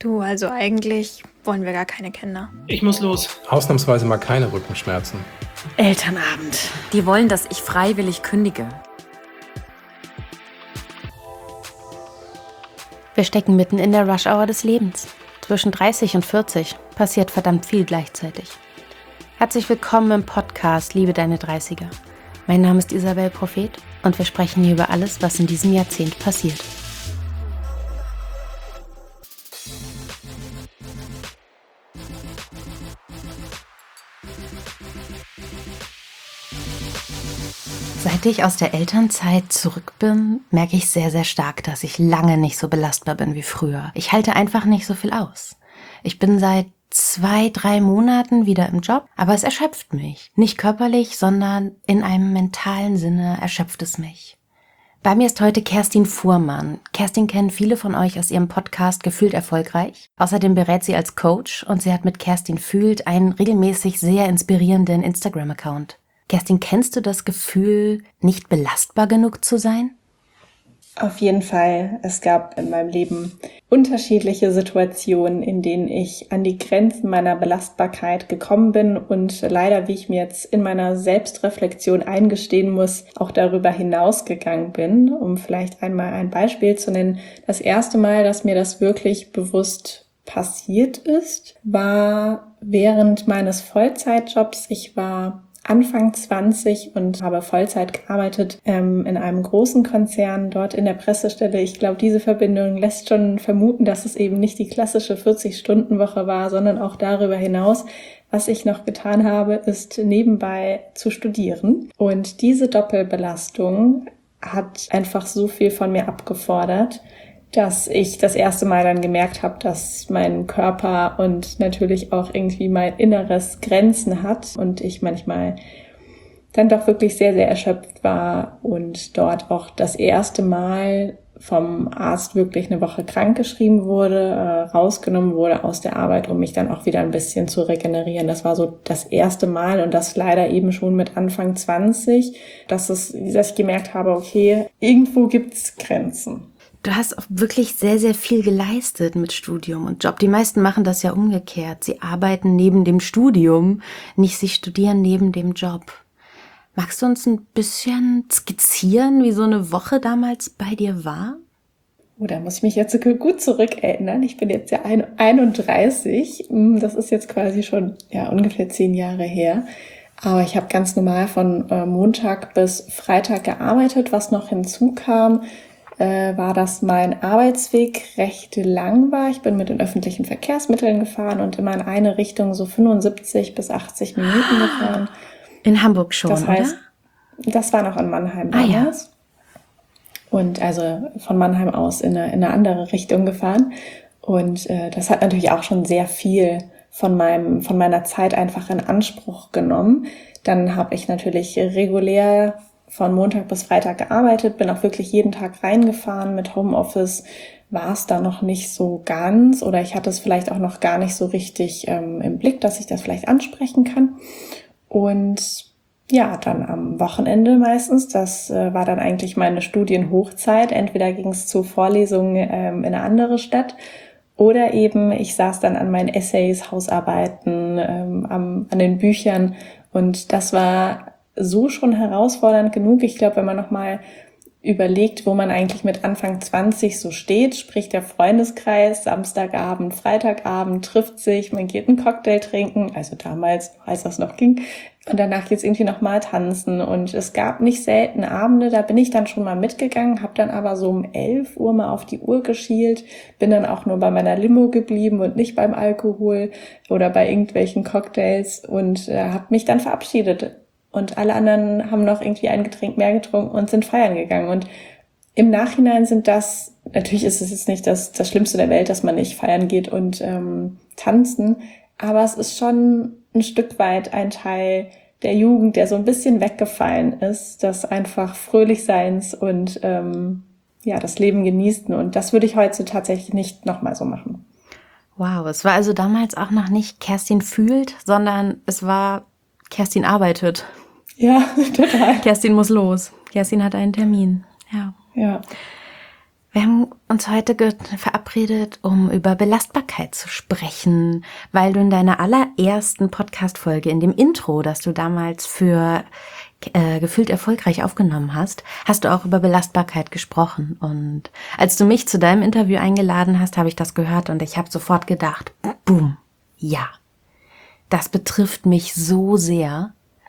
Du, also eigentlich wollen wir gar keine Kinder. Ich muss los. Ausnahmsweise mal keine Rückenschmerzen. Elternabend. Die wollen, dass ich freiwillig kündige. Wir stecken mitten in der Rush-Hour des Lebens. Zwischen 30 und 40 passiert verdammt viel gleichzeitig. Herzlich willkommen im Podcast Liebe deine 30er. Mein Name ist Isabel Prophet und wir sprechen hier über alles, was in diesem Jahrzehnt passiert. Seit ich aus der Elternzeit zurück bin, merke ich sehr, sehr stark, dass ich lange nicht so belastbar bin wie früher. Ich halte einfach nicht so viel aus. Ich bin seit 2-3 Monaten wieder im Job, aber es erschöpft mich. Nicht körperlich, sondern in einem mentalen Sinne erschöpft es mich. Bei mir ist heute Kerstin Fuhrmann. Kerstin kennen viele von euch aus ihrem Podcast Gefühlt Erfolgreich. Außerdem berät sie als Coach und sie hat mit Kerstin Fühlt einen regelmäßig sehr inspirierenden Instagram-Account. Kerstin, kennst du das Gefühl, nicht belastbar genug zu sein? Auf jeden Fall. Es gab in meinem Leben unterschiedliche Situationen, in denen ich an die Grenzen meiner Belastbarkeit gekommen bin und leider, wie ich mir jetzt in meiner Selbstreflexion eingestehen muss, auch darüber hinausgegangen bin. Um vielleicht einmal ein Beispiel zu nennen. Das erste Mal, dass mir das wirklich bewusst passiert ist, war während meines Vollzeitjobs. Ich war Anfang 20 und habe Vollzeit gearbeitet in einem großen Konzern, dort in der Pressestelle. Ich glaube, diese Verbindung lässt schon vermuten, dass es eben nicht die klassische 40-Stunden-Woche war, sondern auch darüber hinaus. Was ich noch getan habe, ist nebenbei zu studieren. Und diese Doppelbelastung hat einfach so viel von mir abgefordert, dass ich das erste Mal dann gemerkt habe, dass mein Körper und natürlich auch irgendwie mein Inneres Grenzen hat und ich manchmal dann doch wirklich sehr, sehr erschöpft war und dort auch das erste Mal vom Arzt wirklich eine Woche krankgeschrieben wurde, rausgenommen wurde aus der Arbeit, um mich dann auch wieder ein bisschen zu regenerieren. Das war so das erste Mal und das leider eben schon mit Anfang 20, dass ich gemerkt habe, okay, irgendwo gibt's Grenzen. Du hast auch wirklich sehr, sehr viel geleistet mit Studium und Job. Die meisten machen das ja umgekehrt. Sie arbeiten neben dem Studium, nicht sie studieren neben dem Job. Magst du uns ein bisschen skizzieren, wie so eine Woche damals bei dir war? Oh, da muss ich mich jetzt gut zurückerinnern. Ich bin jetzt ja 31. Das ist jetzt quasi schon ungefähr 10 Jahre her. Aber ich habe ganz normal von Montag bis Freitag gearbeitet. Was noch hinzukam, war, dass mein Arbeitsweg recht lang war. Ich bin mit den öffentlichen Verkehrsmitteln gefahren und immer in eine Richtung so 75 bis 80 Minuten gefahren. In Hamburg schon, das heißt, oder? Das war noch in Mannheim damals. Ja. Und also von Mannheim aus in eine andere Richtung gefahren. Und das hat natürlich auch schon sehr viel von meiner Zeit einfach in Anspruch genommen. Dann habe ich natürlich regulär von Montag bis Freitag gearbeitet, bin auch wirklich jeden Tag reingefahren. Mit Homeoffice war es da noch nicht so ganz oder ich hatte es vielleicht auch noch gar nicht so richtig im Blick, dass ich das vielleicht ansprechen kann. Und ja, dann am Wochenende meistens, das war dann eigentlich meine Studienhochzeit. Entweder ging es zu Vorlesungen in eine andere Stadt oder eben ich saß dann an meinen Essays, Hausarbeiten, an den Büchern und das war so schon herausfordernd genug. Ich glaube, wenn man nochmal überlegt, wo man eigentlich mit Anfang 20 so steht, sprich der Freundeskreis, Samstagabend, Freitagabend trifft sich, man geht einen Cocktail trinken, also damals, als das noch ging, und danach geht's irgendwie nochmal tanzen und es gab nicht selten Abende, da bin ich dann schon mal mitgegangen, habe dann aber so um 11 Uhr mal auf die Uhr geschielt, bin dann auch nur bei meiner Limo geblieben und nicht beim Alkohol oder bei irgendwelchen Cocktails und habe mich dann verabschiedet. Und alle anderen haben noch irgendwie ein Getränk mehr getrunken und sind feiern gegangen. Und im Nachhinein natürlich ist es jetzt nicht das Schlimmste der Welt, dass man nicht feiern geht und tanzen, aber es ist schon ein Stück weit ein Teil der Jugend, der so ein bisschen weggefallen ist, das einfach Fröhlichseins und das Leben genießen. Und das würde ich heute tatsächlich nicht nochmal so machen. Wow, es war also damals auch noch nicht Kerstin fühlt, sondern es war Kerstin arbeitet. Ja, total. Kerstin muss los. Kerstin hat einen Termin. Ja. Wir haben uns heute verabredet, um über Belastbarkeit zu sprechen, weil du in deiner allerersten Podcast-Folge, in dem Intro, das du damals für gefühlt erfolgreich aufgenommen hast, hast du auch über Belastbarkeit gesprochen. Und als du mich zu deinem Interview eingeladen hast, habe ich das gehört und ich habe sofort gedacht, boom, ja, das betrifft mich so sehr.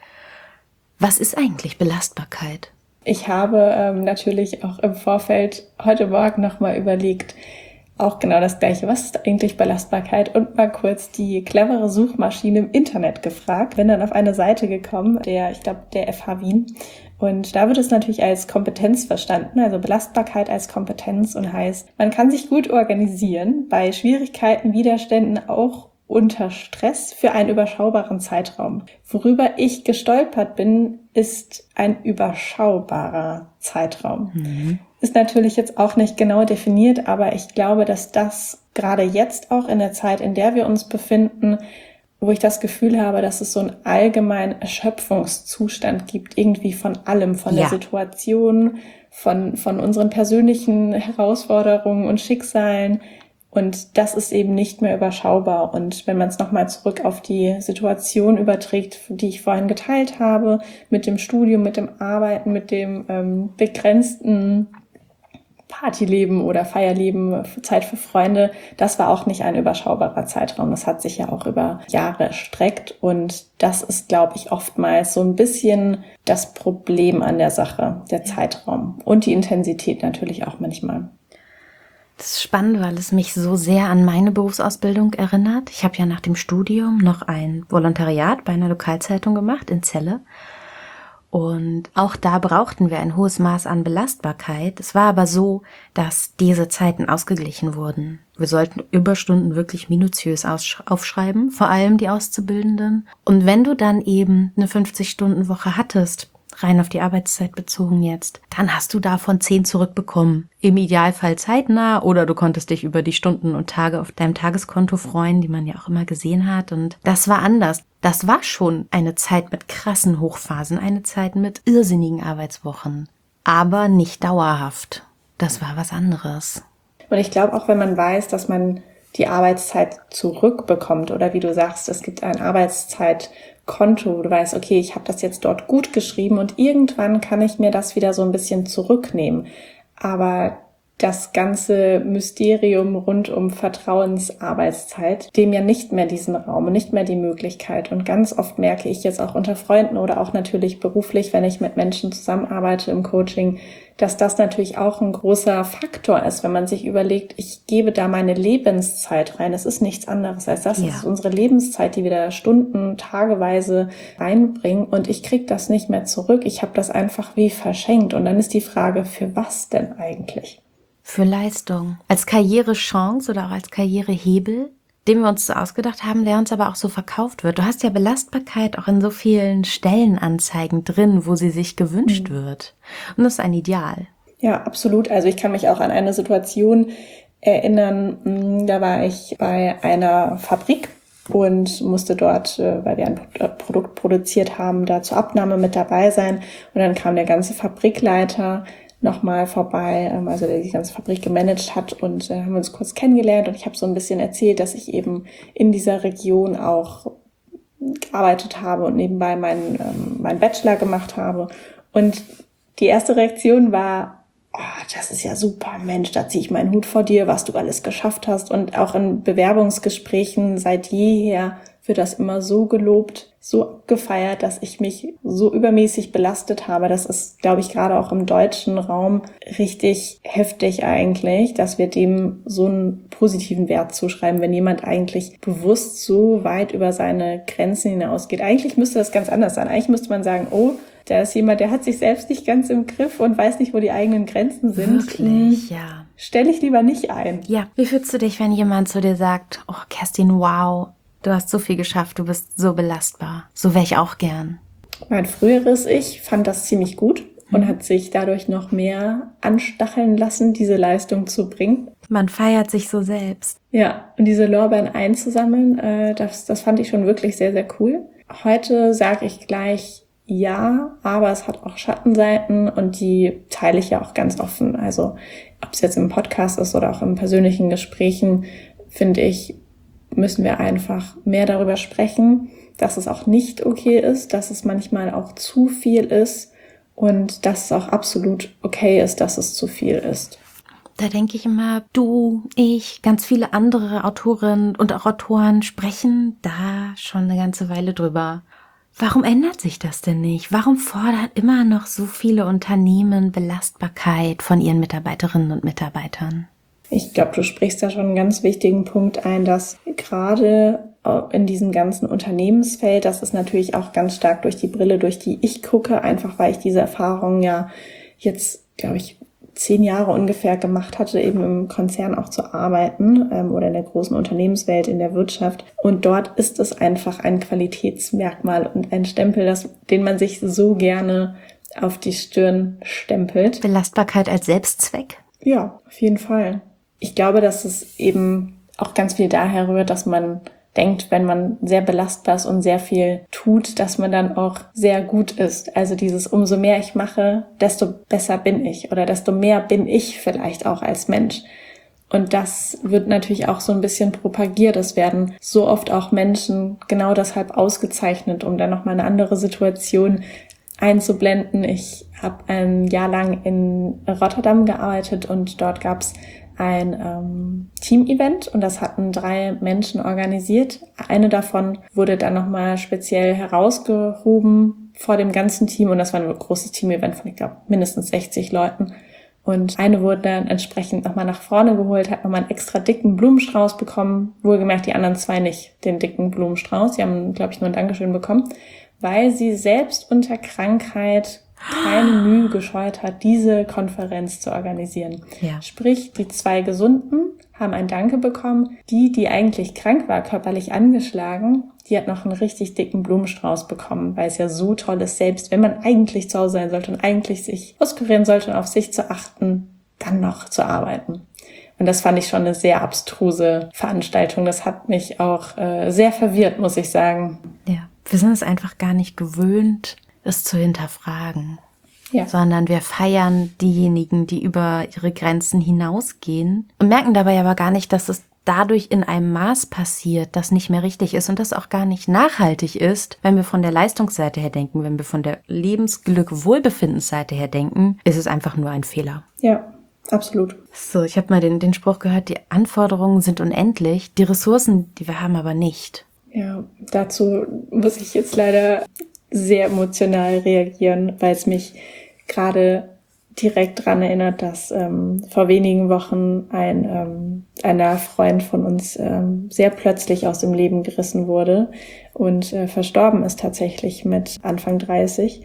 Was ist eigentlich Belastbarkeit? Ich habe natürlich auch im Vorfeld heute Morgen nochmal überlegt, auch genau das Gleiche. Was ist eigentlich Belastbarkeit? Und mal kurz die clevere Suchmaschine im Internet gefragt. Bin dann auf eine Seite gekommen, der FH Wien. Und da wird es natürlich als Kompetenz verstanden, also Belastbarkeit als Kompetenz und heißt, man kann sich gut organisieren, bei Schwierigkeiten, Widerständen auch unter Stress für einen überschaubaren Zeitraum. Worüber ich gestolpert bin, ist ein überschaubarer Zeitraum. Ist natürlich jetzt auch nicht genau definiert, aber ich glaube, dass das gerade jetzt auch in der Zeit, in der wir uns befinden, wo ich das Gefühl habe, dass es so einen allgemeinen Erschöpfungszustand gibt, irgendwie von allem, von der Situation, von unseren persönlichen Herausforderungen und Schicksalen. Und das ist eben nicht mehr überschaubar. Und wenn man es nochmal zurück auf die Situation überträgt, die ich vorhin geteilt habe, mit dem Studium, mit dem Arbeiten, mit dem begrenzten Partyleben oder Feierleben, Zeit für Freunde, das war auch nicht ein überschaubarer Zeitraum. Das hat sich ja auch über Jahre erstreckt. Und das ist, glaube ich, oftmals so ein bisschen das Problem an der Sache, der Zeitraum. Und die Intensität natürlich auch manchmal. Das ist spannend, weil es mich so sehr an meine Berufsausbildung erinnert. Ich habe ja nach dem Studium noch ein Volontariat bei einer Lokalzeitung gemacht in Celle. Und auch da brauchten wir ein hohes Maß an Belastbarkeit. Es war aber so, dass diese Zeiten ausgeglichen wurden. Wir sollten Überstunden wirklich minutiös aufschreiben, vor allem die Auszubildenden. Und wenn du dann eben eine 50-Stunden-Woche hattest, rein auf die Arbeitszeit bezogen jetzt, dann hast du davon 10 zurückbekommen. Im Idealfall zeitnah oder du konntest dich über die Stunden und Tage auf deinem Tageskonto freuen, die man ja auch immer gesehen hat. Und das war anders. Das war schon eine Zeit mit krassen Hochphasen, eine Zeit mit irrsinnigen Arbeitswochen. Aber nicht dauerhaft. Das war was anderes. Und ich glaube auch, wenn man weiß, dass man die Arbeitszeit zurückbekommt oder wie du sagst, es gibt ein Arbeitszeitkonto, du weißt, okay, ich habe das jetzt dort gut geschrieben und irgendwann kann ich mir das wieder so ein bisschen zurücknehmen. Aber das ganze Mysterium rund um Vertrauensarbeitszeit, dem ja nicht mehr diesen Raum und nicht mehr die Möglichkeit. Und ganz oft merke ich jetzt auch unter Freunden oder auch natürlich beruflich, wenn ich mit Menschen zusammenarbeite im Coaching, dass das natürlich auch ein großer Faktor ist, wenn man sich überlegt, ich gebe da meine Lebenszeit rein. Es ist nichts anderes als das. Es ist unsere Lebenszeit, die wir da Stunden, tageweise reinbringen und ich kriege das nicht mehr zurück. Ich habe das einfach wie verschenkt. Und dann ist die Frage, für was denn eigentlich? Für Leistung. Als Karrierechance oder auch als Karrierehebel, den wir uns so ausgedacht haben, der uns aber auch so verkauft wird. Du hast ja Belastbarkeit auch in so vielen Stellenanzeigen drin, wo sie sich gewünscht wird. Und das ist ein Ideal. Ja, absolut. Also ich kann mich auch an eine Situation erinnern, da war ich bei einer Fabrik und musste dort, weil wir ein Produkt produziert haben, da zur Abnahme mit dabei sein. Und dann kam der ganze Fabrikleiter nochmal vorbei, also der die ganze Fabrik gemanagt hat und haben uns kurz kennengelernt und ich habe so ein bisschen erzählt, dass ich eben in dieser Region auch gearbeitet habe und nebenbei meinen Bachelor gemacht habe. Und die erste Reaktion war, oh, das ist ja super, Mensch, da ziehe ich meinen Hut vor dir, was du alles geschafft hast. Und auch in Bewerbungsgesprächen seit jeher wird das immer so gelobt, so gefeiert, dass ich mich so übermäßig belastet habe. Das ist, glaube ich, gerade auch im deutschen Raum richtig heftig eigentlich, dass wir dem so einen positiven Wert zuschreiben, wenn jemand eigentlich bewusst so weit über seine Grenzen hinausgeht. Eigentlich müsste das ganz anders sein. Eigentlich müsste man sagen, oh, da ist jemand, der hat sich selbst nicht ganz im Griff und weiß nicht, wo die eigenen Grenzen sind. Wirklich, ja. Stelle ich lieber nicht ein. Ja. Wie fühlst du dich, wenn jemand zu dir sagt, oh, Kerstin, wow, du hast so viel geschafft, du bist so belastbar. So wäre ich auch gern. Mein früheres Ich fand das ziemlich gut und hat sich dadurch noch mehr anstacheln lassen, diese Leistung zu bringen. Man feiert sich so selbst. Ja, und diese Lorbeeren einzusammeln, das fand ich schon wirklich sehr, sehr cool. Heute sage ich gleich, ja, aber es hat auch Schattenseiten und die teile ich ja auch ganz offen. Also ob es jetzt im Podcast ist oder auch in persönlichen Gesprächen, finde ich, müssen wir einfach mehr darüber sprechen, dass es auch nicht okay ist, dass es manchmal auch zu viel ist und dass es auch absolut okay ist, dass es zu viel ist. Da denke ich immer, du, ich, ganz viele andere Autorinnen und auch Autoren sprechen da schon eine ganze Weile drüber. Warum ändert sich das denn nicht? Warum fordern immer noch so viele Unternehmen Belastbarkeit von ihren Mitarbeiterinnen und Mitarbeitern? Ich glaube, du sprichst da schon einen ganz wichtigen Punkt ein, dass gerade in diesem ganzen Unternehmensfeld, das ist natürlich auch ganz stark durch die Brille, durch die ich gucke, einfach weil ich diese Erfahrung ja jetzt, glaube ich, 10 Jahre ungefähr gemacht hatte, eben im Konzern auch zu arbeiten oder in der großen Unternehmenswelt, in der Wirtschaft. Und dort ist es einfach ein Qualitätsmerkmal und ein Stempel, den man sich so gerne auf die Stirn stempelt. Belastbarkeit als Selbstzweck? Ja, auf jeden Fall. Ich glaube, dass es eben auch ganz viel daher rührt, dass man denkt, wenn man sehr belastbar ist und sehr viel tut, dass man dann auch sehr gut ist. Also dieses umso mehr ich mache, desto besser bin ich oder desto mehr bin ich vielleicht auch als Mensch. Und das wird natürlich auch so ein bisschen propagiert. Es werden so oft auch Menschen genau deshalb ausgezeichnet, um dann nochmal eine andere Situation einzublenden. Ich habe ein Jahr lang in Rotterdam gearbeitet und dort gab es ein Team-Event und das hatten 3 Menschen organisiert. Eine davon wurde dann nochmal speziell herausgehoben vor dem ganzen Team und das war ein großes Team-Event von, ich glaube, mindestens 60 Leuten. Und eine wurde dann entsprechend nochmal nach vorne geholt, hat nochmal einen extra dicken Blumenstrauß bekommen. Wohlgemerkt, die anderen 2 nicht den dicken Blumenstrauß. Die haben, glaube ich, nur ein Dankeschön bekommen, weil sie selbst unter Krankheit keine Mühe gescheut hat, diese Konferenz zu organisieren. Ja. Sprich, die 2 Gesunden haben ein Danke bekommen. Die eigentlich krank war, körperlich angeschlagen, die hat noch einen richtig dicken Blumenstrauß bekommen, weil es ja so toll ist, selbst wenn man eigentlich zu Hause sein sollte und eigentlich sich auskurieren sollte und auf sich zu achten, dann noch zu arbeiten. Und das fand ich schon eine sehr abstruse Veranstaltung. Das hat mich auch sehr verwirrt, muss ich sagen. Ja, wir sind es einfach gar nicht gewöhnt, es zu hinterfragen, Ja. sondern wir feiern diejenigen, die über ihre Grenzen hinausgehen und merken dabei aber gar nicht, dass es dadurch in einem Maß passiert, das nicht mehr richtig ist und das auch gar nicht nachhaltig ist. Wenn wir von der Leistungsseite her denken, wenn wir von der Lebensglück-Wohlbefindensseite her denken, ist es einfach nur ein Fehler. Ja, absolut. So, ich habe mal den Spruch gehört, die Anforderungen sind unendlich, die Ressourcen, die wir haben, aber nicht. Ja, dazu muss ich jetzt leider sehr emotional reagieren, weil es mich gerade direkt daran erinnert, dass vor wenigen Wochen ein Freund von uns sehr plötzlich aus dem Leben gerissen wurde und verstorben ist tatsächlich mit Anfang 30.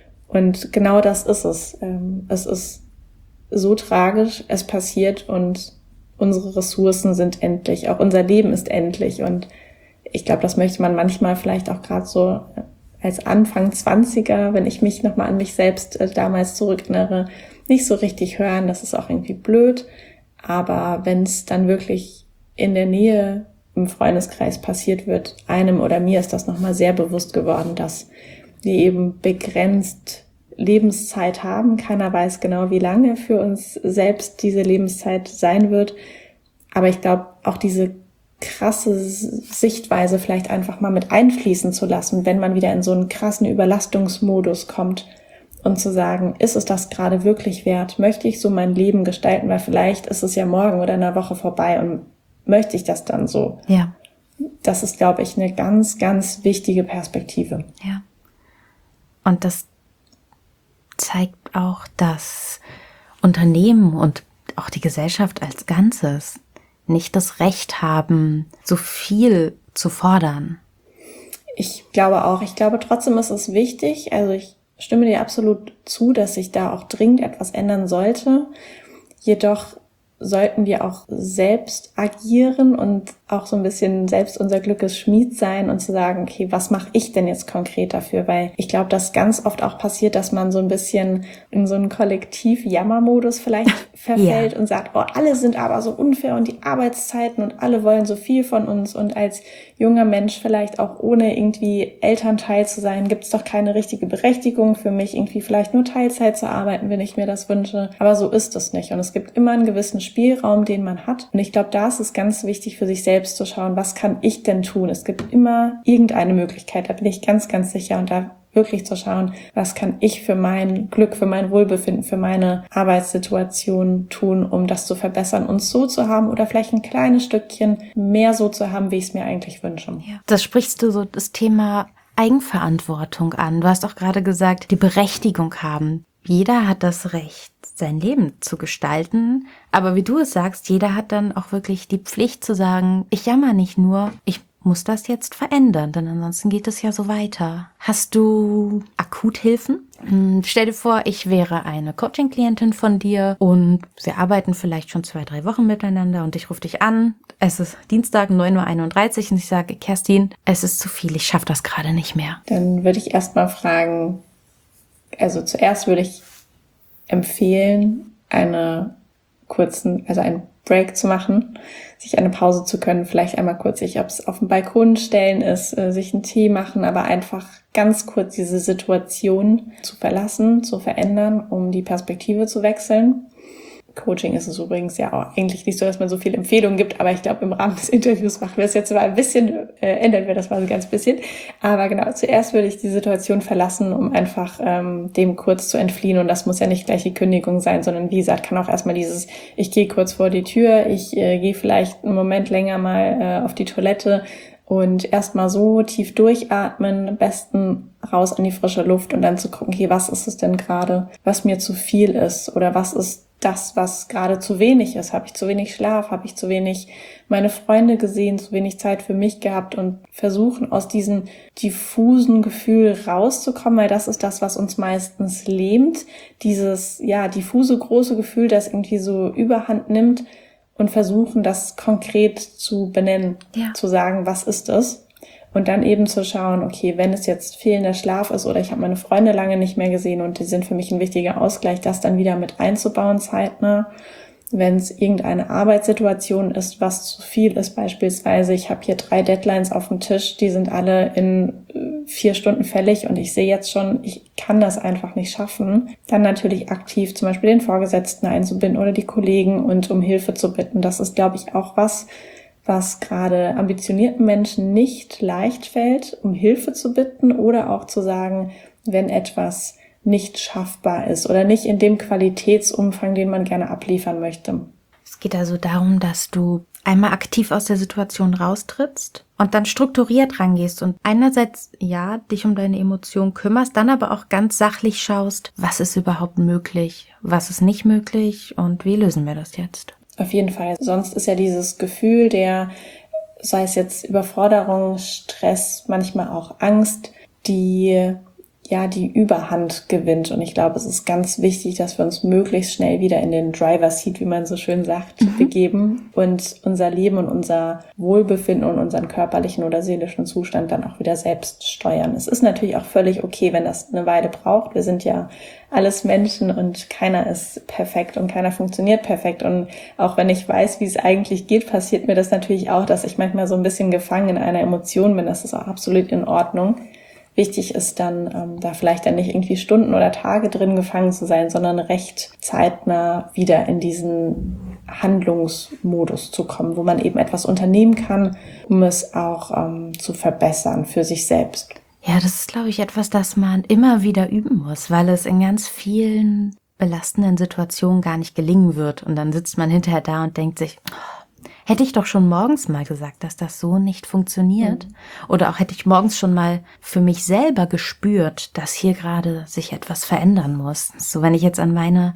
Und genau das ist es. Es ist so tragisch, es passiert und unsere Ressourcen sind endlich, auch unser Leben ist endlich. Und ich glaube, das möchte man manchmal vielleicht auch gerade so als Anfang 20er, wenn ich mich nochmal an mich selbst damals zurückerinnere, nicht so richtig hören. Das ist auch irgendwie blöd. Aber wenn es dann wirklich in der Nähe im Freundeskreis passiert wird, einem oder mir ist das nochmal sehr bewusst geworden, dass wir eben begrenzt Lebenszeit haben. Keiner weiß genau, wie lange für uns selbst diese Lebenszeit sein wird. Aber ich glaube, auch diese krasse Sichtweise vielleicht einfach mal mit einfließen zu lassen, wenn man wieder in so einen krassen Überlastungsmodus kommt und zu sagen, ist es das gerade wirklich wert? Möchte ich so mein Leben gestalten? Weil vielleicht ist es ja morgen oder in einer Woche vorbei und möchte ich das dann so? Ja. Das ist, glaube ich, eine ganz, ganz wichtige Perspektive. Ja. Und das zeigt auch, dass Unternehmen und auch die Gesellschaft als Ganzes nicht das Recht haben, so viel zu fordern. Ich glaube trotzdem ist es wichtig, also ich stimme dir absolut zu, dass sich da auch dringend etwas ändern sollte. Jedoch sollten wir auch selbst agieren und auch so ein bisschen selbst unser Glückes Schmied sein und zu sagen, okay, was mache ich denn jetzt konkret dafür? Weil ich glaube, dass ganz oft auch passiert, dass man so ein bisschen in so einen Kollektiv-Jammer-Modus vielleicht verfällt und sagt, oh, alle sind aber so unfair und die Arbeitszeiten und alle wollen so viel von uns und als junger Mensch vielleicht auch ohne irgendwie Elternteil zu sein, gibt es doch keine richtige Berechtigung für mich, irgendwie vielleicht nur Teilzeit zu arbeiten, wenn ich mir das wünsche. Aber so ist es nicht und es gibt immer einen gewissen Spielraum, den man hat und ich glaube, da ist es ganz wichtig für sich selbst zu schauen, was kann ich denn tun? Es gibt immer irgendeine Möglichkeit, da bin ich ganz, ganz sicher und da wirklich zu schauen, was kann ich für mein Glück, für mein Wohlbefinden, für meine Arbeitssituation tun, um das zu verbessern und so zu haben oder vielleicht ein kleines Stückchen mehr so zu haben, wie ich es mir eigentlich wünsche. Ja. Das sprichst du so das Thema Eigenverantwortung an. Du hast auch gerade gesagt, die Berechtigung haben. Jeder hat das Recht, sein Leben zu gestalten. Aber wie du es sagst, jeder hat dann auch wirklich die Pflicht zu sagen, ich jammer nicht nur, ich muss das jetzt verändern, denn ansonsten geht es ja so weiter. Hast du Akuthilfen? Stell dir vor, ich wäre eine Coaching-Klientin von dir und wir arbeiten vielleicht schon 2-3 Wochen miteinander und ich rufe dich an. Es ist Dienstag 9:31 Uhr und ich sage, Kerstin, es ist zu viel, ich schaffe das gerade nicht mehr. Dann würde ich erstmal fragen, also zuerst würde ich empfehlen, einen Break zu machen, sich eine Pause zu können, vielleicht einmal kurz sich, ob es auf dem Balkon stellen ist, sich einen Tee machen, aber einfach ganz kurz diese Situation zu verlassen, zu verändern, um die Perspektive zu wechseln. Coaching ist es übrigens ja auch eigentlich nicht so, dass man so viele Empfehlungen gibt, aber ich glaube, im Rahmen des Interviews machen wir es jetzt mal ein bisschen, ändern wir das mal so ganz bisschen. Aber genau, zuerst würde ich die Situation verlassen, um einfach dem kurz zu entfliehen. Und das muss ja nicht gleich die Kündigung sein, sondern wie gesagt, kann auch erstmal dieses, ich gehe kurz vor die Tür, ich gehe vielleicht einen Moment länger mal auf die Toilette und erstmal so tief durchatmen, am besten raus an die frische Luft und dann zu gucken, okay, was ist es denn gerade, was mir zu viel ist oder was ist das, was gerade zu wenig ist. Habe ich zu wenig Schlaf? Habe ich zu wenig meine Freunde gesehen? Zu wenig Zeit für mich gehabt? Und versuchen, aus diesem diffusen Gefühl rauszukommen, weil das ist das, was uns meistens lähmt. Dieses, diffuse, große Gefühl, das irgendwie so Überhand nimmt und versuchen, das konkret zu benennen, zu sagen, was ist es? Und dann eben zu schauen, okay, wenn es jetzt fehlender Schlaf ist oder ich habe meine Freunde lange nicht mehr gesehen und die sind für mich ein wichtiger Ausgleich, das dann wieder mit einzubauen zeitnah. Wenn es irgendeine Arbeitssituation ist, was zu viel ist, beispielsweise, ich habe hier 3 Deadlines auf dem Tisch, die sind alle in 4 Stunden fällig und ich sehe jetzt schon, ich kann das einfach nicht schaffen, dann natürlich aktiv zum Beispiel den Vorgesetzten einzubinden oder die Kollegen und um Hilfe zu bitten. Das ist, glaube ich, auch was gerade ambitionierten Menschen nicht leicht fällt, um Hilfe zu bitten oder auch zu sagen, wenn etwas nicht schaffbar ist oder nicht in dem Qualitätsumfang, den man gerne abliefern möchte. Es geht also darum, dass du einmal aktiv aus der Situation raustrittst und dann strukturiert rangehst und einerseits, dich um deine Emotionen kümmerst, dann aber auch ganz sachlich schaust, was ist überhaupt möglich, was ist nicht möglich und wie lösen wir das jetzt? Auf jeden Fall. Sonst ist ja dieses Gefühl der, sei es jetzt Überforderung, Stress, manchmal auch Angst, die Überhand gewinnt. Und ich glaube, es ist ganz wichtig, dass wir uns möglichst schnell wieder in den Driver's Seat, wie man so schön sagt, begeben und unser Leben und unser Wohlbefinden und unseren körperlichen oder seelischen Zustand dann auch wieder selbst steuern. Es ist natürlich auch völlig okay, wenn das eine Weile braucht. Wir sind ja alles Menschen und keiner ist perfekt und keiner funktioniert perfekt. Und auch wenn ich weiß, wie es eigentlich geht, passiert mir das natürlich auch, dass ich manchmal so ein bisschen gefangen in einer Emotion bin. Das ist auch absolut in Ordnung. Wichtig ist dann, da vielleicht dann nicht irgendwie Stunden oder Tage drin gefangen zu sein, sondern recht zeitnah wieder in diesen Handlungsmodus zu kommen, wo man eben etwas unternehmen kann, um es auch zu verbessern für sich selbst. Ja, das ist, glaube ich, etwas, das man immer wieder üben muss, weil es in ganz vielen belastenden Situationen gar nicht gelingen wird. Und dann sitzt man hinterher da und denkt sich, hätte ich doch schon morgens mal gesagt, dass das so nicht funktioniert. Oder auch hätte ich morgens schon mal für mich selber gespürt, dass hier gerade sich etwas verändern muss. So, wenn ich jetzt an meine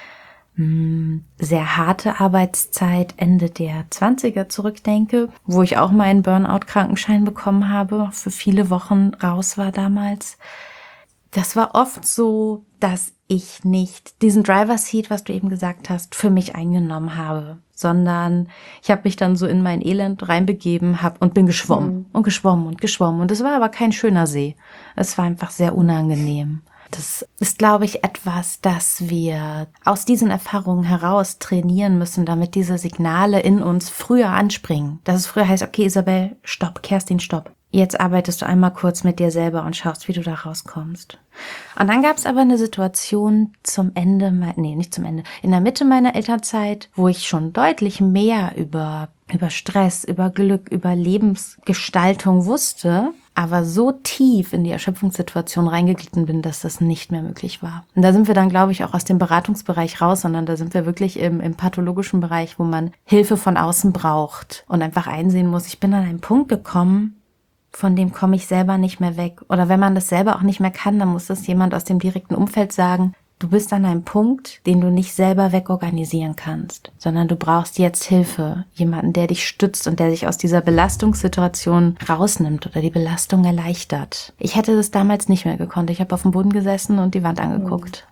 sehr harte Arbeitszeit Ende der 20er zurückdenke, wo ich auch meinen Burnout-Krankenschein bekommen habe, für viele Wochen raus war damals. Das war oft so, dass ich nicht diesen Driver's Seat, was du eben gesagt hast, für mich eingenommen habe, sondern ich habe mich dann so in mein Elend reinbegeben und bin geschwommen und geschwommen und geschwommen. Und es war aber kein schöner See. Es war einfach sehr unangenehm. Das ist, glaube ich, etwas, das wir aus diesen Erfahrungen heraus trainieren müssen, damit diese Signale in uns früher anspringen. Dass es früher heißt, okay, Isabel, stopp, Kerstin, stopp. Jetzt arbeitest du einmal kurz mit dir selber und schaust, wie du da rauskommst. Und dann gab es aber eine Situation in der Mitte meiner Elternzeit, wo ich schon deutlich mehr über Stress, über Glück, über Lebensgestaltung wusste, aber so tief in die Erschöpfungssituation reingeglitten bin, dass das nicht mehr möglich war. Und da sind wir dann, glaube ich, auch aus dem Beratungsbereich raus, sondern da sind wir wirklich im pathologischen Bereich, wo man Hilfe von außen braucht und einfach einsehen muss, ich bin an einen Punkt gekommen, von dem komme ich selber nicht mehr weg. Oder wenn man das selber auch nicht mehr kann, dann muss das jemand aus dem direkten Umfeld sagen, du bist an einem Punkt, den du nicht selber wegorganisieren kannst, sondern du brauchst jetzt Hilfe. Jemanden, der dich stützt und der dich aus dieser Belastungssituation rausnimmt oder die Belastung erleichtert. Ich hätte das damals nicht mehr gekonnt. Ich habe auf dem Boden gesessen und die Wand angeguckt.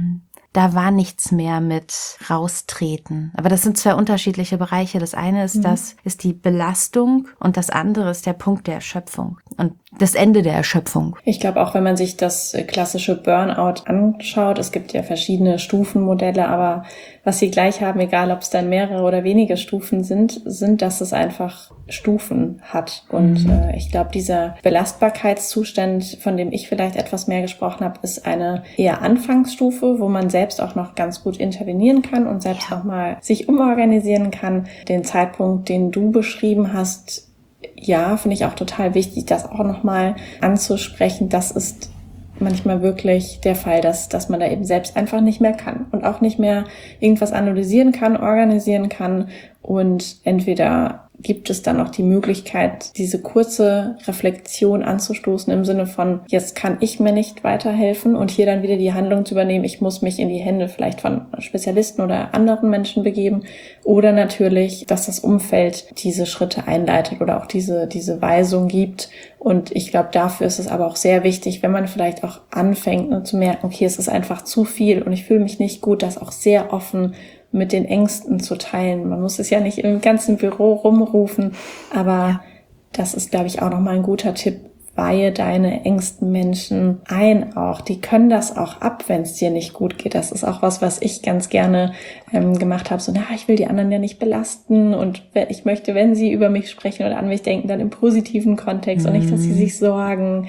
Da war nichts mehr mit raustreten. Aber das sind zwei unterschiedliche Bereiche. Das eine ist, das ist die Belastung und das andere ist der Punkt der Erschöpfung und das Ende der Erschöpfung. Ich glaube auch, wenn man sich das klassische Burnout anschaut, es gibt ja verschiedene Stufenmodelle, aber was sie gleich haben, egal ob es dann mehrere oder wenige Stufen sind, dass es einfach Stufen hat. Und ich glaube, dieser Belastbarkeitszustand, von dem ich vielleicht etwas mehr gesprochen habe, ist eine eher Anfangsstufe, wo man selbst auch noch ganz gut intervenieren kann und selbst noch mal sich umorganisieren kann. Den Zeitpunkt, den du beschrieben hast, ja, finde ich auch total wichtig, das auch nochmal anzusprechen. Das ist manchmal wirklich der Fall, dass man da eben selbst einfach nicht mehr kann und auch nicht mehr irgendwas analysieren kann, organisieren kann und entweder gibt es dann auch die Möglichkeit, diese kurze Reflexion anzustoßen im Sinne von, jetzt kann ich mir nicht weiterhelfen und hier dann wieder die Handlung zu übernehmen, ich muss mich in die Hände vielleicht von Spezialisten oder anderen Menschen begeben oder natürlich, dass das Umfeld diese Schritte einleitet oder auch diese Weisung gibt und ich glaube, dafür ist es aber auch sehr wichtig, wenn man vielleicht auch anfängt zu merken, okay, es ist einfach zu viel und ich fühle mich nicht gut, das auch sehr offen mit den Ängsten zu teilen. Man muss es ja nicht im ganzen Büro rumrufen, aber das ist, glaube ich, auch nochmal ein guter Tipp. Weihe deine engsten Menschen ein auch. Die können das auch ab, wenn es dir nicht gut geht. Das ist auch was ich ganz gerne gemacht habe. So, ich will die anderen ja nicht belasten und ich möchte, wenn sie über mich sprechen oder an mich denken, dann im positiven Kontext und nicht, dass sie sich sorgen.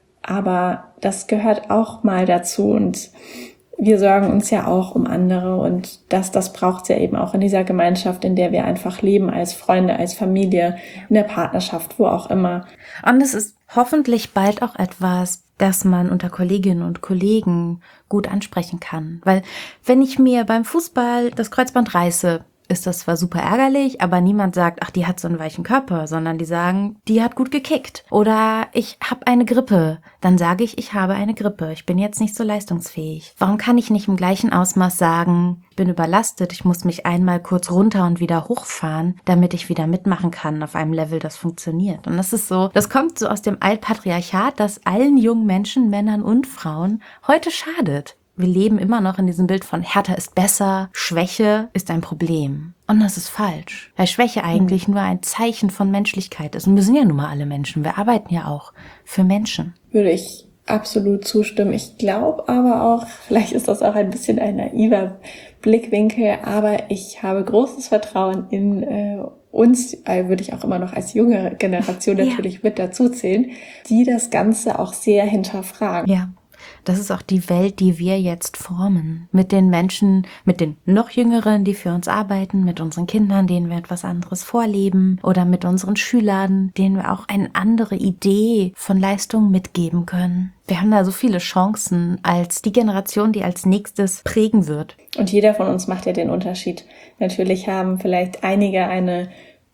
Aber das gehört auch mal dazu und wir sorgen uns ja auch um andere und das braucht es ja eben auch in dieser Gemeinschaft, in der wir einfach leben, als Freunde, als Familie, in der Partnerschaft, wo auch immer. Und es ist hoffentlich bald auch etwas, das man unter Kolleginnen und Kollegen gut ansprechen kann. Weil wenn ich mir beim Fußball das Kreuzband reiße, ist das zwar super ärgerlich, aber niemand sagt, ach, die hat so einen weichen Körper, sondern die sagen, die hat gut gekickt. Oder ich habe eine Grippe. Dann sage ich habe eine Grippe. Ich bin jetzt nicht so leistungsfähig. Warum kann ich nicht im gleichen Ausmaß sagen, ich bin überlastet, ich muss mich einmal kurz runter und wieder hochfahren, damit ich wieder mitmachen kann auf einem Level, das funktioniert. Und das ist so, das kommt so aus dem Altpatriarchat, das allen jungen Menschen, Männern und Frauen heute schadet. Wir leben immer noch in diesem Bild von härter ist besser, Schwäche ist ein Problem. Und das ist falsch, weil Schwäche eigentlich nur ein Zeichen von Menschlichkeit ist. Und wir sind ja nun mal alle Menschen, wir arbeiten ja auch für Menschen. Würde ich absolut zustimmen. Ich glaube aber auch, vielleicht ist das auch ein bisschen ein naiver Blickwinkel, aber ich habe großes Vertrauen in uns, würde ich auch immer noch als junge Generation natürlich mit dazu zählen, die das Ganze auch sehr hinterfragen. Ja. Das ist auch die Welt, die wir jetzt formen. Mit den Menschen, mit den noch Jüngeren, die für uns arbeiten, mit unseren Kindern, denen wir etwas anderes vorleben oder mit unseren Schülern, denen wir auch eine andere Idee von Leistung mitgeben können. Wir haben da so viele Chancen als die Generation, die als nächstes prägen wird. Und jeder von uns macht ja den Unterschied. Natürlich haben vielleicht einige eine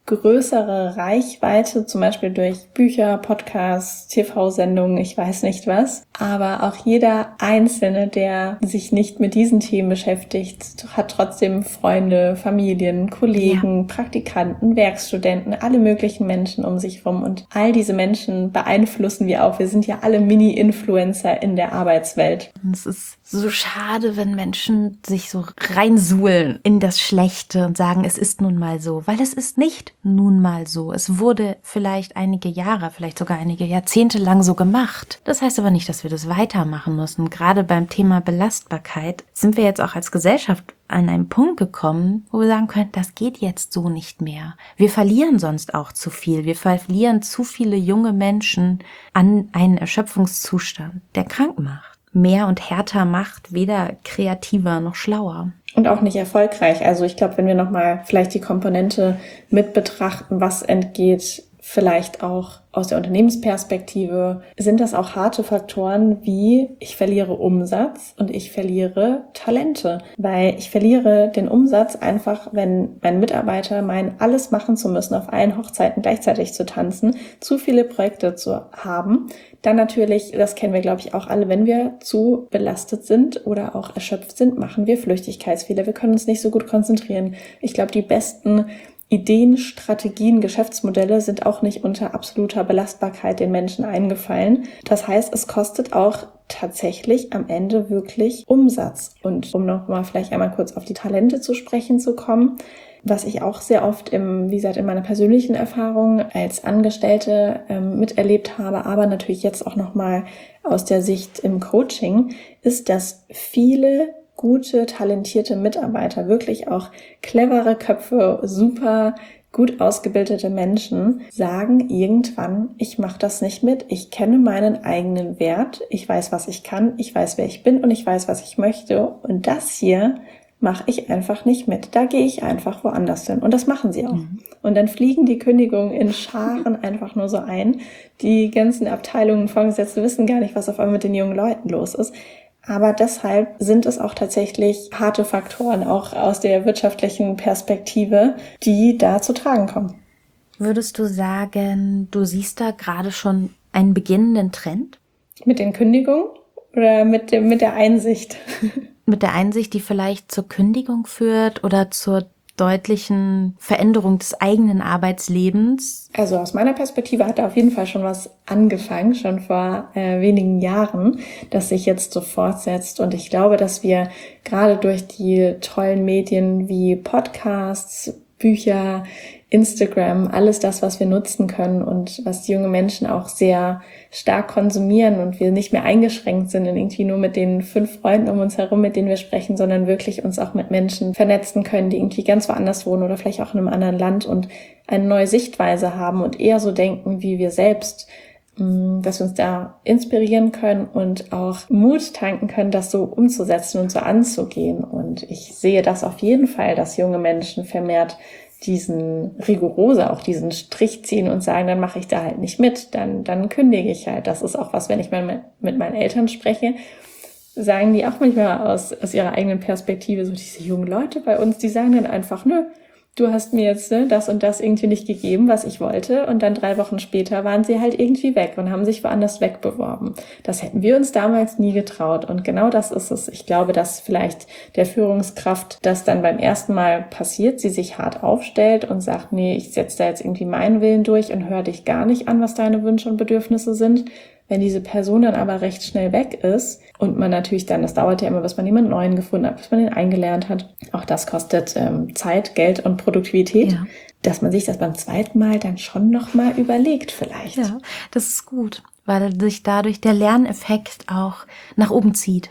größere Reichweite, zum Beispiel durch Bücher, Podcasts, TV-Sendungen, ich weiß nicht was. Aber auch jeder Einzelne, der sich nicht mit diesen Themen beschäftigt, hat trotzdem Freunde, Familien, Kollegen, Praktikanten, Werkstudenten, alle möglichen Menschen um sich rum. Und all diese Menschen beeinflussen wir auch. Wir sind ja alle Mini-Influencer in der Arbeitswelt. Und es ist so schade, wenn Menschen sich so reinsuhlen in das Schlechte und sagen, es ist nun mal so, weil es ist nicht nun mal so. Es wurde vielleicht einige Jahre, vielleicht sogar einige Jahrzehnte lang so gemacht. Das heißt aber nicht, dass wir das weitermachen müssen. Gerade beim Thema Belastbarkeit sind wir jetzt auch als Gesellschaft an einen Punkt gekommen, wo wir sagen können, das geht jetzt so nicht mehr. Wir verlieren sonst auch zu viel. Wir verlieren zu viele junge Menschen an einen Erschöpfungszustand, der krank macht. Mehr und härter macht weder kreativer noch schlauer. Und auch nicht erfolgreich. Also ich glaube, wenn wir nochmal vielleicht die Komponente mit betrachten, was entgeht vielleicht auch aus der Unternehmensperspektive, sind das auch harte Faktoren wie ich verliere Umsatz und ich verliere Talente. Weil ich verliere den Umsatz einfach, wenn mein Mitarbeiter meint, alles machen zu müssen, auf allen Hochzeiten gleichzeitig zu tanzen, zu viele Projekte zu haben. Dann natürlich, das kennen wir glaube ich auch alle, wenn wir zu belastet sind oder auch erschöpft sind, machen wir Flüchtigkeitsfehler. Wir können uns nicht so gut konzentrieren. Ich glaube, die besten Ideen, Strategien, Geschäftsmodelle sind auch nicht unter absoluter Belastbarkeit den Menschen eingefallen. Das heißt, es kostet auch tatsächlich am Ende wirklich Umsatz. Und um nochmal vielleicht einmal kurz auf die Talente zu sprechen zu kommen, was ich auch sehr oft in meiner persönlichen Erfahrung als Angestellte miterlebt habe, aber natürlich jetzt auch nochmal aus der Sicht im Coaching, ist, dass viele gute, talentierte Mitarbeiter, wirklich auch clevere Köpfe, super gut ausgebildete Menschen sagen irgendwann, ich mache das nicht mit, ich kenne meinen eigenen Wert, ich weiß, was ich kann, ich weiß, wer ich bin und ich weiß, was ich möchte und das hier mache ich einfach nicht mit. Da gehe ich einfach woanders hin. Und das machen sie auch. Und dann fliegen die Kündigungen in Scharen einfach nur so ein. Die ganzen Abteilungen, Vorgesetzte wissen gar nicht, was auf einmal mit den jungen Leuten los ist. Aber deshalb sind es auch tatsächlich harte Faktoren, auch aus der wirtschaftlichen Perspektive, die da zu tragen kommen. Würdest du sagen, du siehst da gerade schon einen beginnenden Trend? Mit den Kündigungen oder mit der Einsicht? Mit der Einsicht, die vielleicht zur Kündigung führt oder zur deutlichen Veränderung des eigenen Arbeitslebens? Also aus meiner Perspektive hat da auf jeden Fall schon was angefangen, schon vor wenigen Jahren, das sich jetzt so fortsetzt. Und ich glaube, dass wir gerade durch die tollen Medien wie Podcasts, Bücher, Instagram, alles das, was wir nutzen können und was die jungen Menschen auch sehr stark konsumieren und wir nicht mehr eingeschränkt sind in irgendwie nur mit den 5 Freunden um uns herum, mit denen wir sprechen, sondern wirklich uns auch mit Menschen vernetzen können, die irgendwie ganz woanders wohnen oder vielleicht auch in einem anderen Land und eine neue Sichtweise haben und eher so denken wie wir selbst, dass wir uns da inspirieren können und auch Mut tanken können, das so umzusetzen und so anzugehen. Und ich sehe das auf jeden Fall, dass junge Menschen vermehrt diesen auch diesen Strich ziehen und sagen, dann mache ich da halt nicht mit, dann kündige ich halt. Das ist auch was, wenn ich mal mit meinen Eltern spreche, sagen die auch manchmal aus ihrer eigenen Perspektive, so diese jungen Leute bei uns, die sagen dann einfach, nö, du hast mir jetzt das und das irgendwie nicht gegeben, was ich wollte. Und dann 3 Wochen später waren sie halt irgendwie weg und haben sich woanders wegbeworben. Das hätten wir uns damals nie getraut. Und genau das ist es. Ich glaube, dass vielleicht der Führungskraft das dann beim ersten Mal passiert, sie sich hart aufstellt und sagt, nee, ich setze da jetzt irgendwie meinen Willen durch und höre dich gar nicht an, was deine Wünsche und Bedürfnisse sind. Wenn diese Person dann aber recht schnell weg ist und man natürlich dann, das dauert ja immer, bis man jemanden Neuen gefunden hat, bis man den eingelernt hat, auch das kostet Zeit, Geld und Produktivität, dass man sich das beim zweiten Mal dann schon nochmal überlegt vielleicht. Ja, das ist gut, weil sich dadurch der Lerneffekt auch nach oben zieht.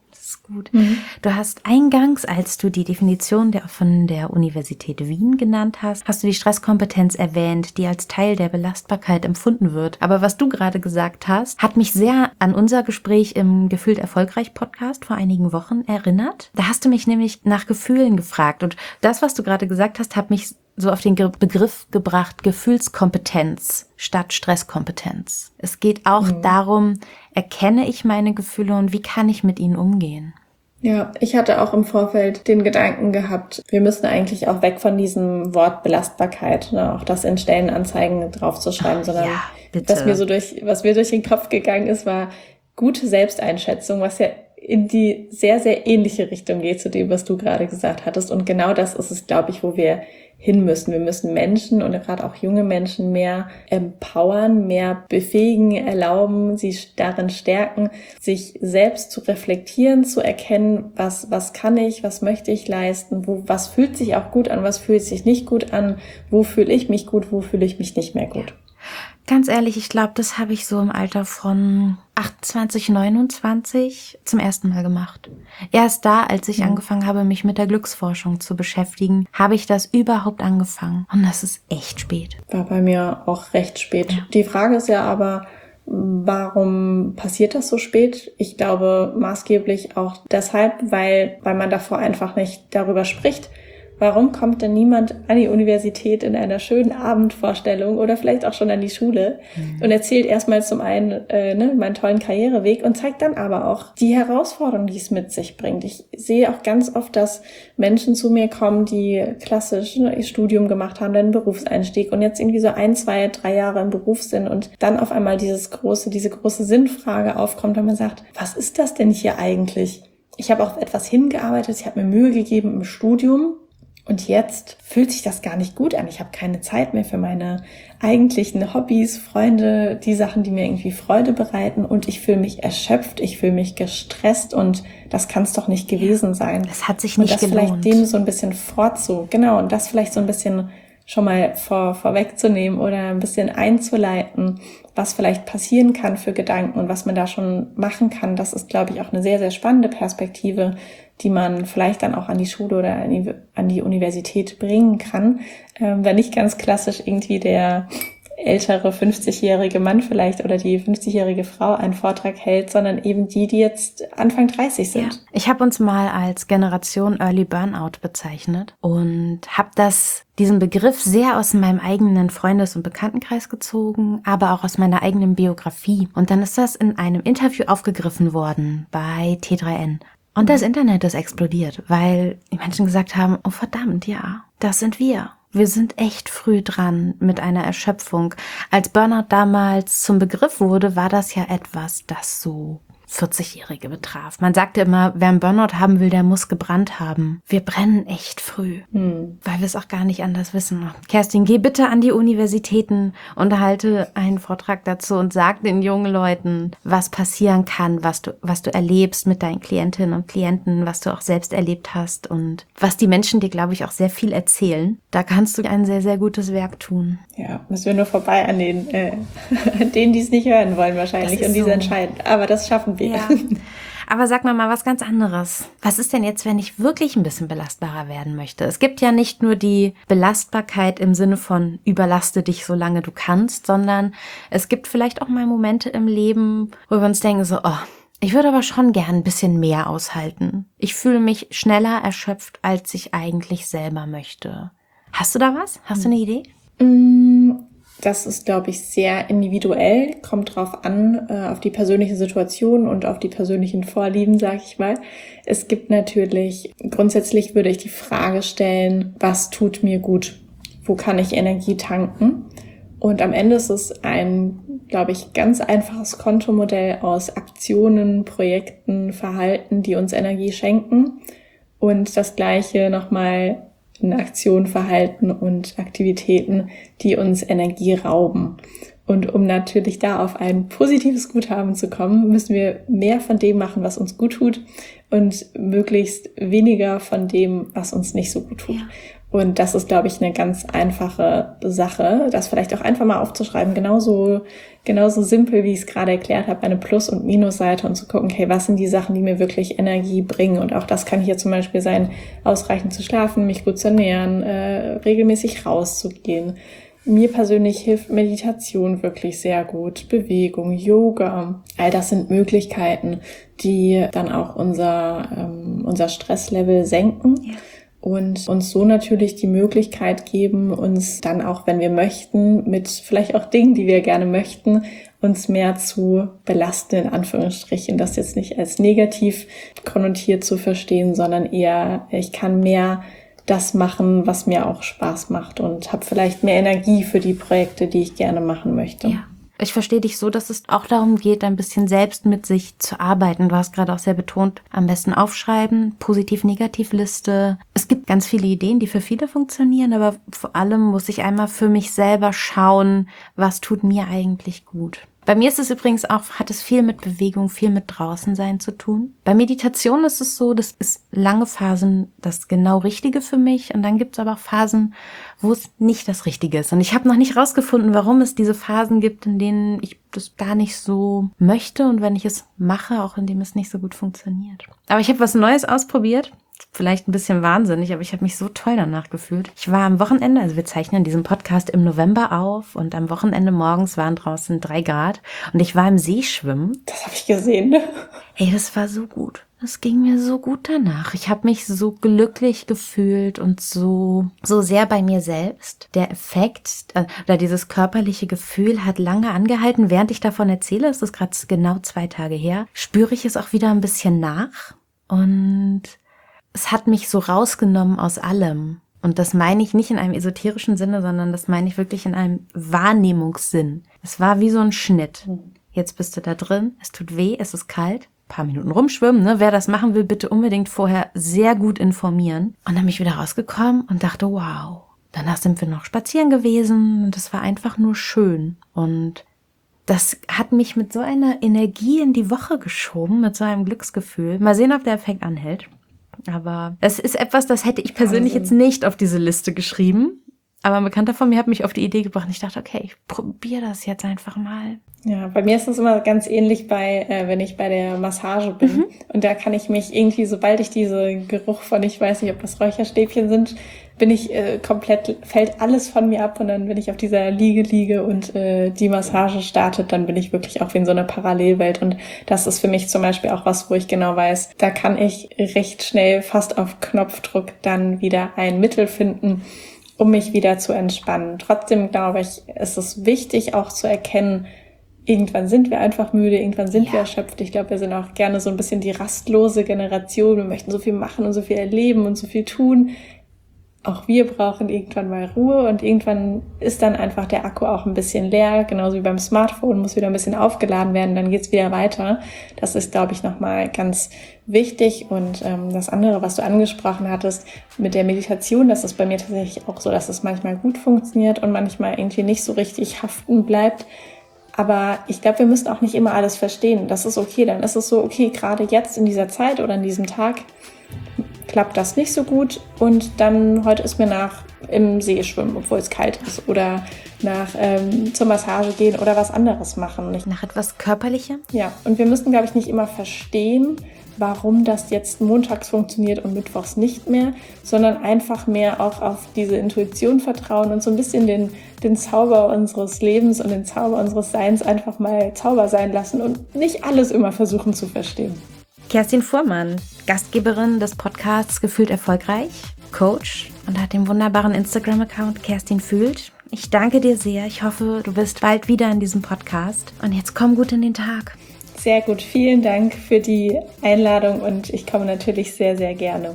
Gut. Du hast eingangs, als du die Definition von der Universität Wien genannt hast, hast du die Stresskompetenz erwähnt, die als Teil der Belastbarkeit empfunden wird. Aber was du gerade gesagt hast, hat mich sehr an unser Gespräch im Gefühlt Erfolgreich Podcast vor einigen Wochen erinnert. Da hast du mich nämlich nach Gefühlen gefragt. Und das, was du gerade gesagt hast, hat mich so auf den Begriff gebracht, Gefühlskompetenz statt Stresskompetenz. Es geht auch darum, erkenne ich meine Gefühle und wie kann ich mit ihnen umgehen? Ja, ich hatte auch im Vorfeld den Gedanken gehabt, wir müssen eigentlich auch weg von diesem Wort Belastbarkeit, ne, auch das in Stellenanzeigen draufzuschreiben, sondern ja, bitte. was mir durch den Kopf gegangen ist, war gute Selbsteinschätzung, was ja in die sehr, sehr ähnliche Richtung geht zu dem, was du gerade gesagt hattest. Und genau das ist es, glaube ich, wo wir hin müssen. Wir müssen Menschen und gerade auch junge Menschen mehr empowern, mehr befähigen, erlauben, sie darin stärken, sich selbst zu reflektieren, zu erkennen, was kann ich, was möchte ich leisten, was fühlt sich auch gut an, was fühlt sich nicht gut an, wo fühle ich mich gut, wo fühle ich mich nicht mehr gut. Ganz ehrlich, ich glaube, das habe ich so im Alter von 28, 29 zum ersten Mal gemacht. Erst da, als ich angefangen habe, mich mit der Glücksforschung zu beschäftigen, habe ich das überhaupt angefangen. Und das ist echt spät. War bei mir auch recht spät. Ja. Die Frage ist ja aber, warum passiert das so spät? Ich glaube maßgeblich auch deshalb, weil man davor einfach nicht darüber spricht. Warum kommt denn niemand an die Universität in einer schönen Abendvorstellung oder vielleicht auch schon an die Schule und erzählt erstmal zum einen meinen tollen Karriereweg und zeigt dann aber auch die Herausforderungen, die es mit sich bringt. Ich sehe auch ganz oft, dass Menschen zu mir kommen, die klassisch ihr Studium gemacht haben, dann einen Berufseinstieg und jetzt irgendwie so 1, 2, 3 Jahre im Beruf sind und dann auf einmal diese große Sinnfrage aufkommt, wenn man sagt, was ist das denn hier eigentlich? Ich habe auf etwas hingearbeitet, ich habe mir Mühe gegeben im Studium. Und jetzt fühlt sich das gar nicht gut an. Ich habe keine Zeit mehr für meine eigentlichen Hobbys, Freunde, die Sachen, die mir irgendwie Freude bereiten. Und ich fühle mich erschöpft, ich fühle mich gestresst. Und das kann es doch nicht gewesen sein. Es hat sich nicht gelohnt. Und das vielleicht dem so ein bisschen genau, und das vielleicht so ein bisschen schon mal vorwegzunehmen oder ein bisschen einzuleiten, was vielleicht passieren kann für Gedanken und was man da schon machen kann. Das ist, glaube ich, auch eine sehr, sehr spannende Perspektive, die man vielleicht dann auch an die Schule oder an die Universität bringen kann. Wenn nicht ganz klassisch irgendwie der ältere 50-jährige Mann vielleicht oder die 50-jährige Frau einen Vortrag hält, sondern eben die jetzt Anfang 30 sind. Ja. Ich habe uns mal als Generation Early Burnout bezeichnet und habe diesen Begriff sehr aus meinem eigenen Freundes- und Bekanntenkreis gezogen, aber auch aus meiner eigenen Biografie. Und dann ist das in einem Interview aufgegriffen worden bei T3N. Und das Internet ist explodiert, weil die Menschen gesagt haben, oh verdammt, ja, das sind wir. Wir sind echt früh dran mit einer Erschöpfung. Als Burnout damals zum Begriff wurde, war das ja etwas, das so 40-Jährige betraf. Man sagte immer, wer einen Burnout haben will, der muss gebrannt haben. Wir brennen echt früh, weil wir es auch gar nicht anders wissen. Kerstin, geh bitte an die Universitäten und halte einen Vortrag dazu und sag den jungen Leuten, was passieren kann, was du erlebst mit deinen Klientinnen und Klienten, was du auch selbst erlebt hast und was die Menschen dir, glaube ich, auch sehr viel erzählen. Da kannst du ein sehr, sehr gutes Werk tun. Ja, müssen wir nur vorbei an denen, die es nicht hören wollen wahrscheinlich und die es entscheiden. Aber das schaffen wir. Ja. Aber sag mal was ganz anderes. Was ist denn jetzt, wenn ich wirklich ein bisschen belastbarer werden möchte? Es gibt ja nicht nur die Belastbarkeit im Sinne von überlaste dich, solange du kannst, sondern es gibt vielleicht auch mal Momente im Leben, wo wir uns denken so, ich würde aber schon gern ein bisschen mehr aushalten. Ich fühle mich schneller erschöpft, als ich eigentlich selber möchte. Hast du da was? Hast du eine Idee? Das ist, glaube ich, sehr individuell, kommt drauf an, auf die persönliche Situation und auf die persönlichen Vorlieben, sage ich mal. Es gibt natürlich, grundsätzlich würde ich die Frage stellen, was tut mir gut? Wo kann ich Energie tanken? Und am Ende ist es ein, glaube ich, ganz einfaches Kontomodell aus Aktionen, Projekten, Verhalten, die uns Energie schenken. Und das Gleiche nochmal in Aktion, Verhalten und Aktivitäten, die uns Energie rauben. Und um natürlich da auf ein positives Guthaben zu kommen, müssen wir mehr von dem machen, was uns gut tut und möglichst weniger von dem, was uns nicht so gut tut. Ja. Und das ist, glaube ich, eine ganz einfache Sache, das vielleicht auch einfach mal aufzuschreiben, genauso simpel, wie ich es gerade erklärt habe, eine Plus- und Minusseite und zu gucken, okay, was sind die Sachen, die mir wirklich Energie bringen? Und auch das kann hier zum Beispiel sein, ausreichend zu schlafen, mich gut zu ernähren, regelmäßig rauszugehen. Mir persönlich hilft Meditation wirklich sehr gut, Bewegung, Yoga. All das sind Möglichkeiten, die dann auch unser Stresslevel senken. Ja. und uns so natürlich die Möglichkeit geben, uns dann auch, wenn wir möchten, mit vielleicht auch Dingen, die wir gerne möchten, uns mehr zu belasten, in Anführungsstrichen. Das jetzt nicht als negativ konnotiert zu verstehen, sondern eher, ich kann mehr das machen, was mir auch Spaß macht und habe vielleicht mehr Energie für die Projekte, die ich gerne machen möchte. Ja. Ich verstehe dich so, dass es auch darum geht, ein bisschen selbst mit sich zu arbeiten. Du hast gerade auch sehr betont, am besten aufschreiben, Positiv-Negativ-Liste. Es gibt ganz viele Ideen, die für viele funktionieren, aber vor allem muss ich einmal für mich selber schauen, was tut mir eigentlich gut. Bei mir ist es übrigens auch, hat es viel mit Bewegung, viel mit draußen sein zu tun. Bei Meditation ist es so, das ist lange Phasen das genau Richtige für mich und dann gibt es aber auch Phasen, wo es nicht das Richtige ist. Und ich habe noch nicht rausgefunden, warum es diese Phasen gibt, in denen ich das gar nicht so möchte und wenn ich es mache, auch in dem es nicht so gut funktioniert. Aber ich habe was Neues ausprobiert. Vielleicht ein bisschen wahnsinnig, aber ich habe mich so toll danach gefühlt. Ich war am Wochenende, also wir zeichnen diesen Podcast im November auf und am Wochenende morgens waren draußen 3 Grad und ich war im See schwimmen. Das habe ich gesehen. Ey, das war so gut. Das ging mir so gut danach. Ich habe mich so glücklich gefühlt und so sehr bei mir selbst. Der Effekt oder dieses körperliche Gefühl hat lange angehalten. Während ich davon erzähle, es ist gerade genau 2 Tage her, spüre ich es auch wieder ein bisschen nach und es hat mich so rausgenommen aus allem. Und das meine ich nicht in einem esoterischen Sinne, sondern das meine ich wirklich in einem Wahrnehmungssinn. Es war wie so ein Schnitt. Jetzt bist du da drin, es tut weh, es ist kalt. Ein paar Minuten rumschwimmen, ne? Wer das machen will, bitte unbedingt vorher sehr gut informieren. Und dann bin ich wieder rausgekommen und dachte, wow. Danach sind wir noch spazieren gewesen und es war einfach nur schön. Und das hat mich mit so einer Energie in die Woche geschoben, mit so einem Glücksgefühl. Mal sehen, ob der Effekt anhält. Aber es ist etwas, das hätte ich persönlich jetzt nicht auf diese Liste geschrieben. Aber ein Bekannter von mir hat mich auf die Idee gebracht und ich dachte, okay, ich probiere das jetzt einfach mal. Ja, bei mir ist es immer ganz ähnlich wenn ich bei der Massage bin. Und da kann ich mich irgendwie, sobald ich diese Geruch von, ich weiß nicht, ob das Räucherstäbchen sind, bin ich fällt alles von mir ab und dann, wenn ich auf dieser Liege liege und die Massage startet, dann bin ich wirklich auch wie in so einer Parallelwelt und das ist für mich zum Beispiel auch was, wo ich genau weiß, da kann ich recht schnell fast auf Knopfdruck dann wieder ein Mittel finden, um mich wieder zu entspannen. Trotzdem glaube ich, ist es wichtig auch zu erkennen, irgendwann sind wir einfach müde, irgendwann sind wir erschöpft. Ich glaube, wir sind auch gerne so ein bisschen die rastlose Generation. Wir möchten so viel machen und so viel erleben und so viel tun. Auch wir brauchen irgendwann mal Ruhe und irgendwann ist dann einfach der Akku auch ein bisschen leer. Genauso wie beim Smartphone muss wieder ein bisschen aufgeladen werden, dann geht's wieder weiter. Das ist, glaube ich, nochmal ganz wichtig. Und das andere, was du angesprochen hattest mit der Meditation, das ist bei mir tatsächlich auch so, dass es manchmal gut funktioniert und manchmal irgendwie nicht so richtig haften bleibt. Aber ich glaube, wir müssen auch nicht immer alles verstehen. Das ist okay. Dann ist es so, okay, gerade jetzt in dieser Zeit oder in diesem Tag klappt das nicht so gut und dann heute ist mir nach im See schwimmen, obwohl es kalt ist oder nach zur Massage gehen oder was anderes machen. Nach etwas Körperlichem? Ja, und wir müssen, glaube ich, nicht immer verstehen, warum das jetzt montags funktioniert und mittwochs nicht mehr, sondern einfach mehr auch auf diese Intuition vertrauen und so ein bisschen den Zauber unseres Lebens und den Zauber unseres Seins einfach mal Zauber sein lassen und nicht alles immer versuchen zu verstehen. Kerstin Fuhrmann, Gastgeberin des Podcasts Gefühlt Erfolgreich, Coach und hat den wunderbaren Instagram-Account Kerstin Fühlt. Ich danke dir sehr. Ich hoffe, du bist bald wieder in diesem Podcast. Und jetzt komm gut in den Tag. Sehr gut. Vielen Dank für die Einladung und ich komme natürlich sehr, sehr gerne.